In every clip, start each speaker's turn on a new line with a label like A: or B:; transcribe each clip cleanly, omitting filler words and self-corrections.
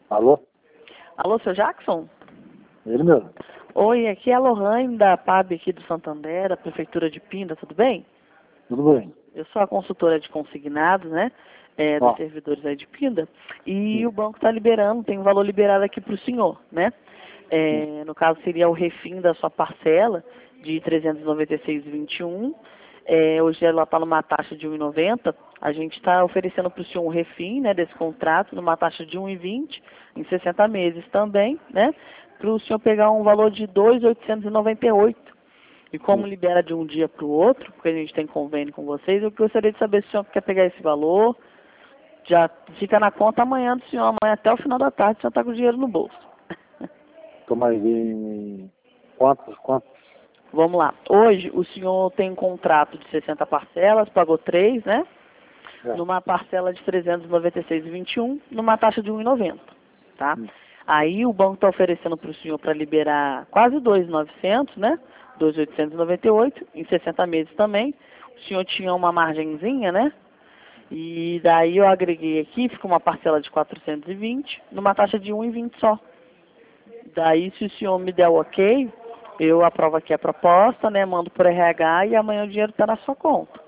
A: Alô?
B: Alô, seu Jackson?
A: Ele mesmo.
B: Oi, aqui é a Lohane da PAB aqui do Santander, da Prefeitura de Pinda, tudo bem?
A: Tudo bem.
B: Eu sou a consultora de consignados, né, dos servidores aí de Pinda, e o banco está liberando, tem um valor liberado aqui para o senhor, né? No caso seria o refim da sua parcela de R$ 396,21. Hoje ela está numa taxa de R$ 1,90. A gente está oferecendo para o senhor um refim, né, desse contrato numa taxa de R$ 1,20 em 60 meses também, né, para o senhor pegar um valor de R$ 2.898. E como libera de um dia para o outro, porque a gente tem convênio com vocês, eu gostaria de saber se o senhor quer pegar esse valor. Já fica na conta amanhã do senhor, amanhã até o final da tarde, o senhor está com o dinheiro no bolso.
A: Toma aí quantos?
B: Vamos lá. Hoje o senhor tem um contrato de 60 parcelas, pagou 3, né? Numa parcela de R$ 396,21, numa taxa de R$ 1,90, tá? Aí o banco está oferecendo para o senhor para liberar quase R$ 2.900, né? 2.898, em 60 meses também. O senhor tinha uma margenzinha, né? E daí eu agreguei aqui, fica uma parcela de 420, numa taxa de 1,20 só. Daí, se o senhor me der o ok, eu aprovo aqui a proposta, né? Mando por RH e amanhã o dinheiro está na sua conta.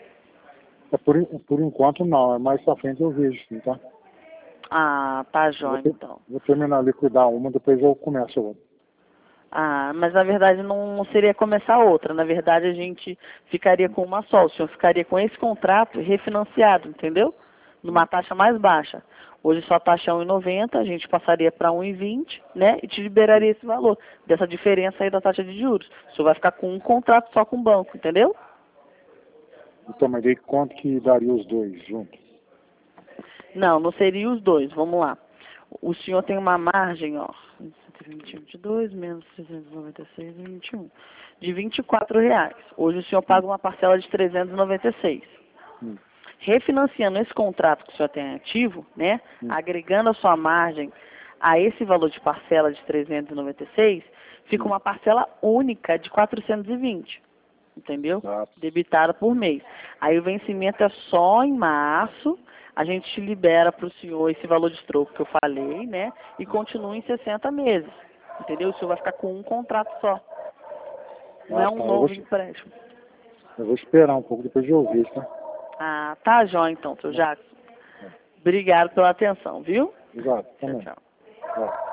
A: Por enquanto não, mais pra frente eu vejo sim, tá?
B: Ah, tá jóia, então.
A: Vou terminar de liquidar uma, depois eu começo outra.
B: Ah, mas na verdade não seria começar outra. Na verdade a gente ficaria com uma só. O senhor ficaria com esse contrato refinanciado, entendeu? Numa taxa mais baixa. Hoje só a taxa é 1,90, a gente passaria para 1,20, né? E te liberaria esse valor, dessa diferença aí da taxa de juros. O senhor vai ficar com um contrato só com o banco, entendeu?
A: Então, mas daí quanto que daria os dois juntos?
B: Não seria os dois. Vamos lá. O senhor tem uma margem, ó, 122 menos 396,21, de R$ 24,00. Hoje o senhor paga uma parcela de 396. Refinanciando esse contrato que o senhor tem ativo, né, agregando a sua margem a esse valor de parcela de 396, fica uma parcela única de 420, entendeu? Debitada por mês. Aí o vencimento é só em março. A gente libera para o senhor esse valor de troco que eu falei, né? E continua em 60 meses. Entendeu? O senhor vai ficar com um contrato só. Não é um novo empréstimo.
A: Eu vou esperar um pouco, depois eu vejo, tá?
B: Ah, tá jóia então, seu Jackson. Obrigado pela atenção, viu?
A: Obrigado.
B: Tchau, tchau.